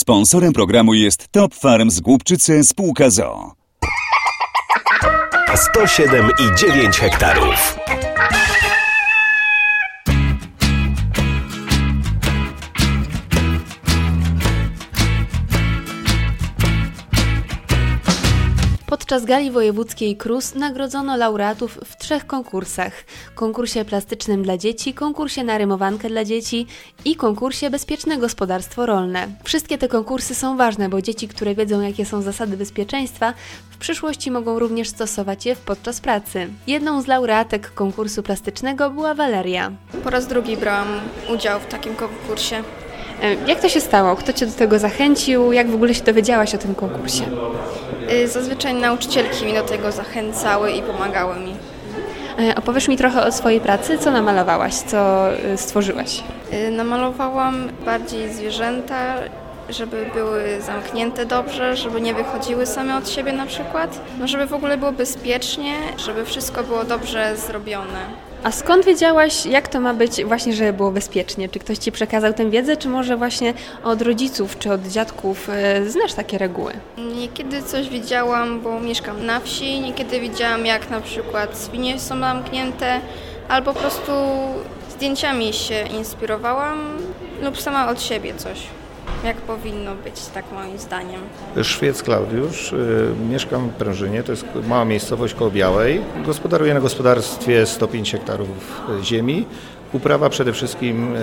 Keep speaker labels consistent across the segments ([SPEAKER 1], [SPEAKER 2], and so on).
[SPEAKER 1] Sponsorem programu jest Top Farm z Głubczyce spółka z.o.o.
[SPEAKER 2] 107,9 hektarów.
[SPEAKER 3] Podczas gali wojewódzkiej KRUS nagrodzono laureatów w 3 konkursach. Konkursie plastycznym dla dzieci, konkursie na rymowankę dla dzieci i konkursie Bezpieczne Gospodarstwo Rolne. Wszystkie te konkursy są ważne, bo dzieci, które wiedzą, jakie są zasady bezpieczeństwa, w przyszłości mogą również stosować je podczas pracy. Jedną z laureatek konkursu plastycznego była Waleria.
[SPEAKER 4] Po raz drugi brałam udział w takim konkursie.
[SPEAKER 3] Jak to się stało? Kto Cię do tego zachęcił? Jak w ogóle się dowiedziałaś o tym konkursie?
[SPEAKER 4] Zazwyczaj nauczycielki mi do tego zachęcały i pomagały mi.
[SPEAKER 3] Opowiesz mi trochę o swojej pracy. Co namalowałaś? Co stworzyłaś?
[SPEAKER 4] Namalowałam bardziej zwierzęta, żeby były zamknięte dobrze, żeby nie wychodziły same od siebie na przykład. No, żeby w ogóle było bezpiecznie, żeby wszystko było dobrze zrobione.
[SPEAKER 3] A skąd wiedziałaś, jak to ma być właśnie, żeby było bezpiecznie? Czy ktoś Ci przekazał tę wiedzę, czy może właśnie od rodziców, czy od dziadków znasz takie reguły?
[SPEAKER 4] Niekiedy coś widziałam, bo mieszkam na wsi, niekiedy widziałam, jak na przykład świnie są zamknięte, albo po prostu zdjęciami się inspirowałam lub sama od siebie coś. Jak powinno być, tak moim zdaniem.
[SPEAKER 5] Szwiec Klaudiusz, mieszkam w Prężynie, to jest mała miejscowość koło Białej. Gospodaruję na gospodarstwie 105 hektarów ziemi. Uprawa przede wszystkim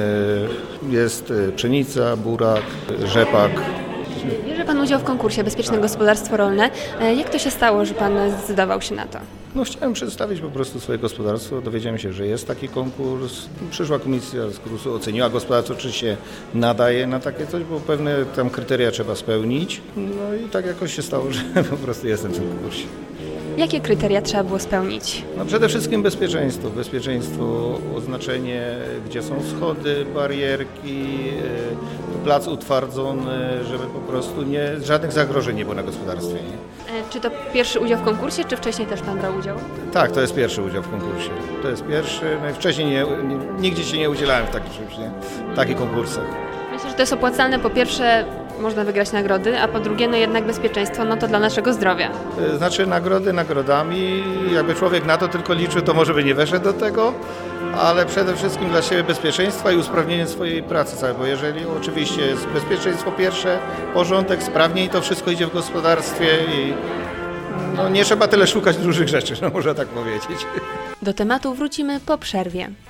[SPEAKER 5] jest pszenica, burak, rzepak.
[SPEAKER 3] Bierze Pan udział w konkursie Bezpieczne Gospodarstwo Rolne. Jak to się stało, że Pan zdecydował się na to?
[SPEAKER 5] No, chciałem przedstawić po prostu swoje gospodarstwo, dowiedziałem się, że jest taki konkurs. Przyszła komisja z KRUS-u, oceniła gospodarstwo, czy się nadaje na takie coś, bo pewne tam kryteria trzeba spełnić. No i tak jakoś się stało, że po prostu jestem w tym konkursie.
[SPEAKER 3] Jakie kryteria trzeba było spełnić?
[SPEAKER 5] No przede wszystkim bezpieczeństwo. Bezpieczeństwo, oznaczenie, gdzie są schody, barierki, plac utwardzony, żeby po prostu żadnych zagrożeń nie było na gospodarstwie. Nie?
[SPEAKER 3] Czy to pierwszy udział w konkursie, czy wcześniej też Pan brał udział?
[SPEAKER 5] Tak, to jest pierwszy udział w konkursie. To jest pierwszy. No i wcześniej nigdzie się nie udzielałem w takich czymś, nie? W takich konkursach.
[SPEAKER 3] Myślę, że to jest opłacalne. Po pierwsze można wygrać nagrody, a po drugie no jednak bezpieczeństwo, no to dla naszego zdrowia.
[SPEAKER 5] Znaczy nagrody nagrodami, jakby człowiek na to tylko liczył, to może by nie weszedł do tego, ale przede wszystkim dla siebie bezpieczeństwa i usprawnienie swojej pracy całej, bo jeżeli oczywiście jest bezpieczeństwo pierwsze, porządek, sprawniej to wszystko idzie w gospodarstwie i no, nie trzeba tyle szukać dużych rzeczy, no, można tak powiedzieć.
[SPEAKER 3] Do tematu wrócimy po przerwie.